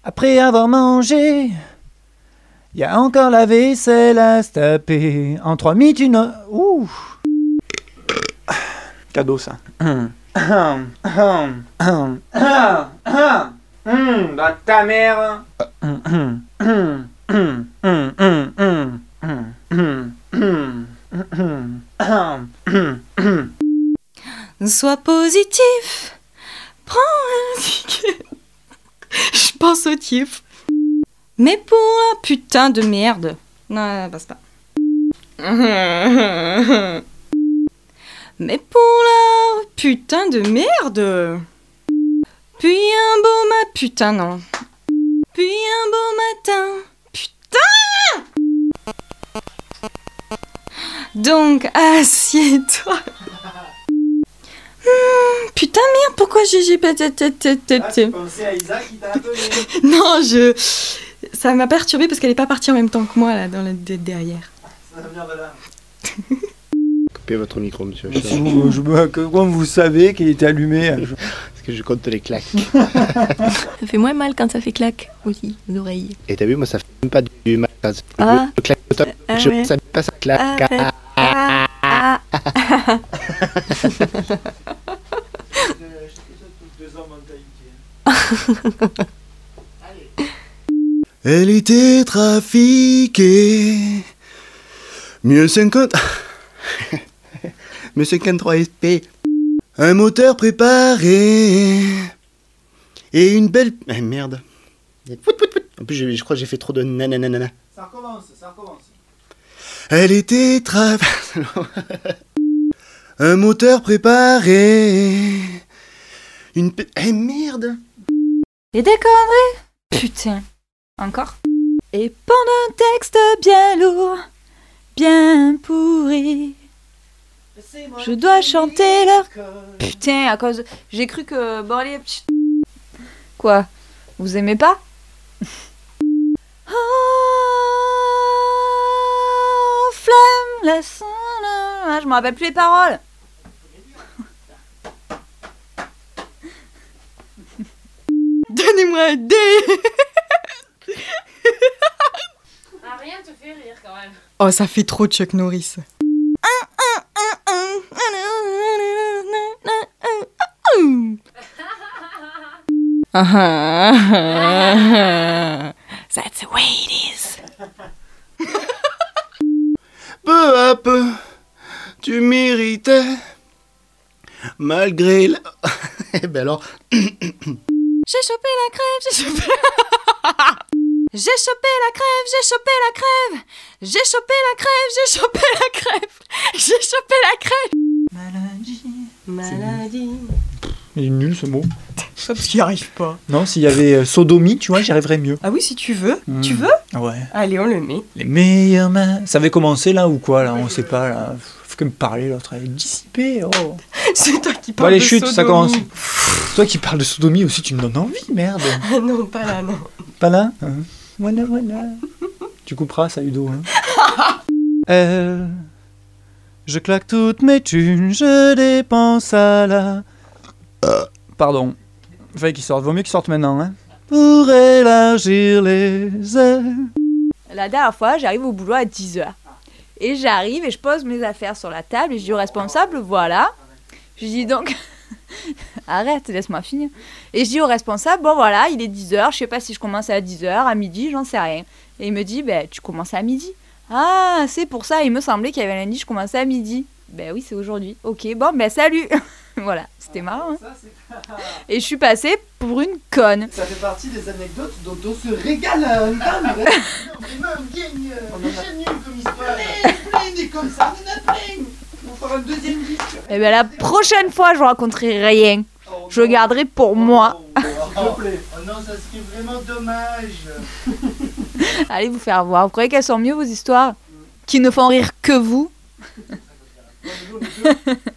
Après avoir mangé, y a encore la vaisselle à se taper. En 3 minutes, une... Ouh. Cadeau, ça. Bah ta mère. Sois positif. Prends un ticket. Je pense au tif. Mais pour la putain de merde. Non, ça passe pas. Mais pour la putain de merde. Puis un beau putain non. Puis un beau matin. Putain. Donc assieds-toi. Putain merde, pourquoi j'ai pas... Tu pensais à Isa qui t'a appelé. Non, ça m'a perturbée parce qu'elle est pas partie en même temps que moi là dans le derrière. Ça vient de là. Coupez votre micro, monsieur. Comment vous savez qu'il était allumé? Parce que je compte les claques. Ça fait moins mal quand ça fait claque aussi, aux oreilles. Et t'as vu, moi ça fait même pas du mal. Ah. Je claque au top, je ouais. sais pas ça claque. Elle était trafiquée. Mieux 50. Mieux 53 SP. Un moteur préparé. Et une belle. Ah, merde. En plus, je crois que j'ai fait trop de nananana. Ça recommence. Elle était un moteur préparé. Une. Eh merde. Et des conneries. Putain. Encore. Et pendant un texte bien lourd, bien pourri, je dois chanter leur... Putain, à cause... J'ai cru que... Bon allez... Quoi? Vous aimez pas? Oh, flamme, la sonne... Ah, je me rappelle plus les paroles. Donnez-moi un dé. Rien te fait rire quand même. Oh, ça fait trop Chuck Norris. That's the way it is. Peu à peu, tu méritais. Malgré la. Eh ben alors. J'ai chopé la crève, j'ai chopé... J'ai chopé la crève, j'ai chopé la crève. J'ai chopé la crève, j'ai chopé la crève. J'ai chopé la crève. Maladie. Il est nul ce mot. Ça parce qu'il n'y arrive pas. Non, s'il y avait sodomie, tu vois, j'y arriverais mieux. Ah oui, si tu veux. Tu veux? Ouais. Allez, on le met. Les meilleures mains. Ça avait commencé là ou quoi là? On sait pas là. Faut que me parler l'autre. Elle est dissipée. Oh. C'est toi qui Bon, parles allez, de chute, sodomie. ça commence. Toi qui parles de sodomie aussi, tu me donnes envie, merde. Ah non, pas là, non. Pas là hein. Voilà. Tu couperas ça, Udo. Hein. Je claque toutes mes thunes, je dépense à la... Pardon. Fallait qu'il sorte. Vaut mieux qu'il sorte maintenant. Hein. Pour élargir les ailes. La dernière fois, j'arrive au boulot à 10h. Et j'arrive et je pose mes affaires sur la table et je dis au responsable, voilà. Je dis donc... Arrête, laisse-moi finir. Et je dis au responsable, bon voilà, il est 10h, je sais pas si je commence à 10h, à midi, j'en sais rien. Et il me dit, ben tu commences à midi. Ah, c'est pour ça, il me semblait qu'il y avait lundi, je commençais à midi. Ben oui, c'est aujourd'hui. Ok, bon, ben salut. Voilà, c'était marrant. Hein. Et je suis passée pour une conne. Ça fait partie des anecdotes dont on se régale à un temps. Vraiment, bien nul comme histoire. Plein comme ça, on en a plein. On va faire un deuxième disque. Et ben la prochaine fois, je vous raconterai rien. Je le garderai pour moi. S'il te plaît. Oh non, ça serait vraiment dommage. Allez vous faire voir. Vous croyez qu'elles sont mieux vos histoires? Qui ne font rire que vous?